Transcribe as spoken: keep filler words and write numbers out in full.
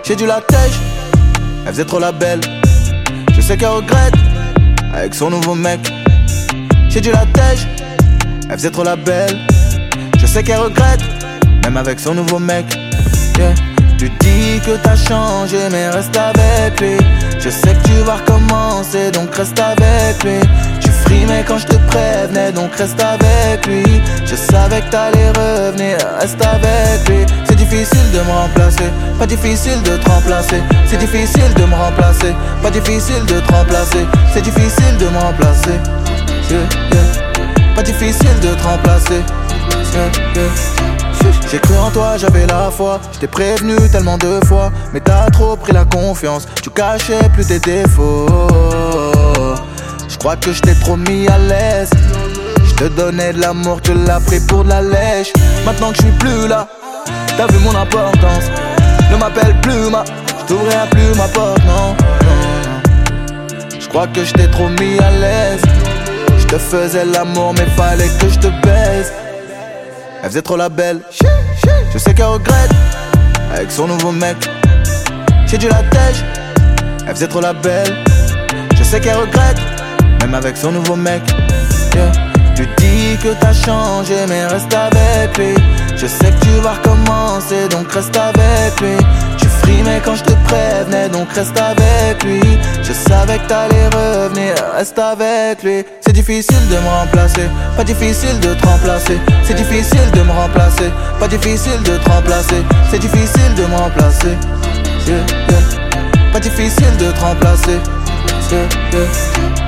J'ai dû la tèche, elle faisait trop la belle. Je sais qu'elle regrette, avec son nouveau mec. J'ai dû la tèche, elle faisait trop la belle. Je sais qu'elle regrette, même avec son nouveau mec. Yeah. Tu dis que t'as changé mais reste avec lui. Je sais que tu vas recommencer donc reste avec lui. Tu frimais quand je te prévenais donc reste avec lui. Je savais que t'allais revenir, reste avec lui. C'est difficile de me remplacer, pas difficile de te remplacer. C'est difficile de me remplacer, pas difficile de te remplacer. C'est difficile de me remplacer, yeah, yeah. Pas difficile de te remplacer, yeah, yeah. J'ai cru en toi, j'avais la foi. Je t'ai prévenu tellement de fois, mais t'as trop pris la confiance. Tu cachais plus tes défauts. Je crois que je t'ai trop mis à l'aise. Je te donnais de l'amour, tu l'as pris pour de la lèche. Maintenant que je suis plus là, t'as vu mon importance. Ne m'appelle plus ma, je t'ouvrirai plus ma porte, non, non. Je crois que je t'ai trop mis à l'aise. Je te faisais l'amour mais fallait que je te baise. Elle faisait trop la belle. Je sais qu'elle regrette, avec son nouveau mec. J'ai dû la tèche, elle faisait trop la belle. Je sais qu'elle regrette, même avec son nouveau mec, yeah. Tu dis que t'as changé mais reste avec lui. Je sais que tu vas recommencer donc reste avec lui. Tu frimais quand je te prévenais donc reste avec lui. Je savais que t'allais revenir, reste avec lui. C'est difficile de me remplacer, pas difficile de te remplacer. C'est difficile de me remplacer, pas difficile de te remplacer. C'est difficile de me remplacer, yeah, yeah. Pas difficile de te remplacer, yeah, yeah.